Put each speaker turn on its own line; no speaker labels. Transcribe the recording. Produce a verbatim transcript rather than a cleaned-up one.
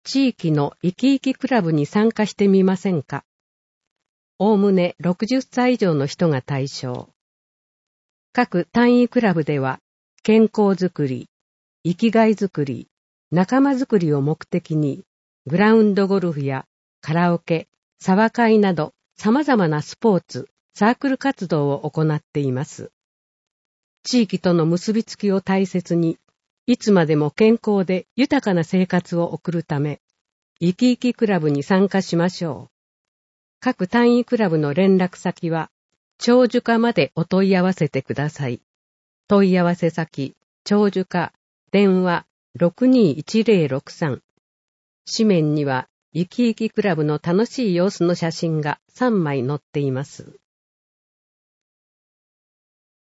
地域の生き生きクラブに参加してみませんか。おおむねろくじゅっさい以上の人が対象。各単位クラブでは、健康づくり、生きがいづくり、仲間づくりを目的に、グラウンドゴルフやカラオケ、沢会など様々なスポーツ、サークル活動を行っています。地域との結びつきを大切に、いつまでも健康で豊かな生活を送るため、生き生きクラブに参加しましょう。各単位クラブの連絡先は、長寿課までお問い合わせてください。問い合わせ先、長寿課、電話 ろくにいちぜろろくさん。紙面には、生き生きクラブの楽しい様子の写真がさんまい載っています。